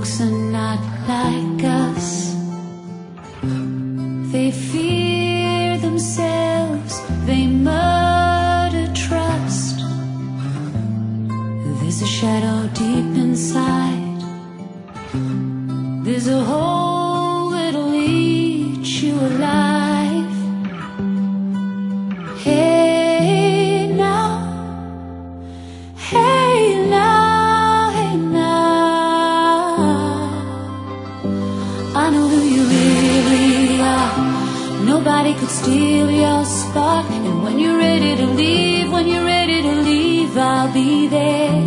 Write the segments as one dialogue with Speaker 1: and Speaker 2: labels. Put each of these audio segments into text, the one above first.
Speaker 1: folks are not like us. They fear themselves, they murder trust. There's a shadow deep inside. There's a hole that'll eat you alive. Hey now, hey now, hey now. I know who you really are. Nobody could steal your spot. And when you're ready to leave, when you're ready to leave, I'll be there.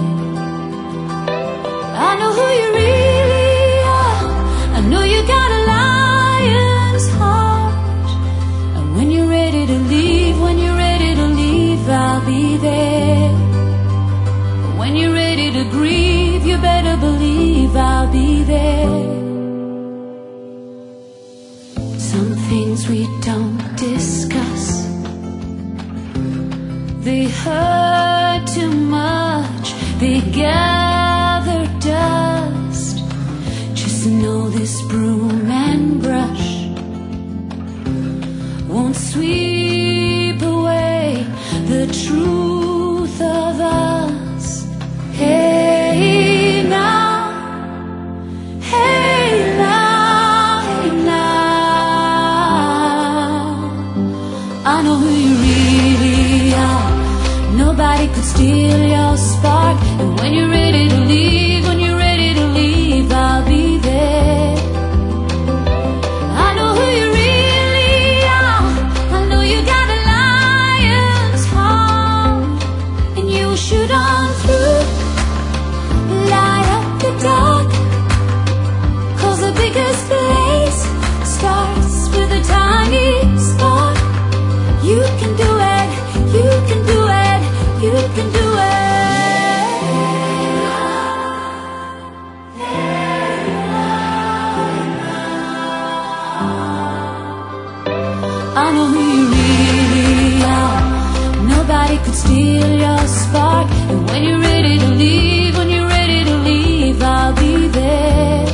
Speaker 1: I know who you really are. I know you got a lion's heart. And when you're ready to leave, when you're ready to leave, I'll be there. When you're ready to grieve, you better believe I'll be there. Some things we don't discuss, they hurt too much, they gather dust. Just know this broom and brush won't sweep away the truth of us. Hey now, hey now, hey now. I know who you really are. Nobody could steal your spark. And when you're ready to leave, when you're ready to leave, I'll be there. I know who you really are. I know you got a lion's heart. And you will shoot on through, light up the dark. 'Cause the biggest place starts with a tiny spark. You can do it, you can do it, you can do it. I know who you really are. Nobody could steal your spark. And when you're ready to leave, when you're ready to leave, I'll be there.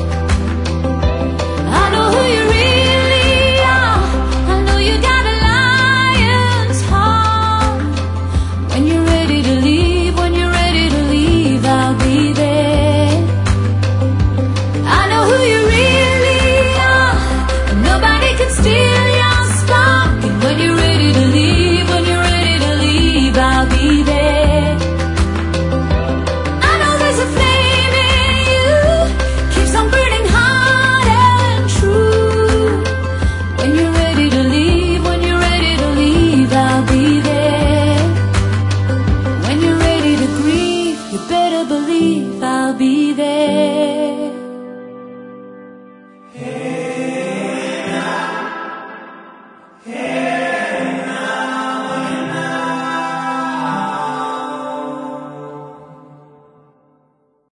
Speaker 1: I know who you really are. I know you got a lion's heart. When you're ready to leave, when you're ready to leave, I'll be there. I know who you really are. And nobody can steal your spark. And when you're ready to leave, when you're ready to leave, I'll be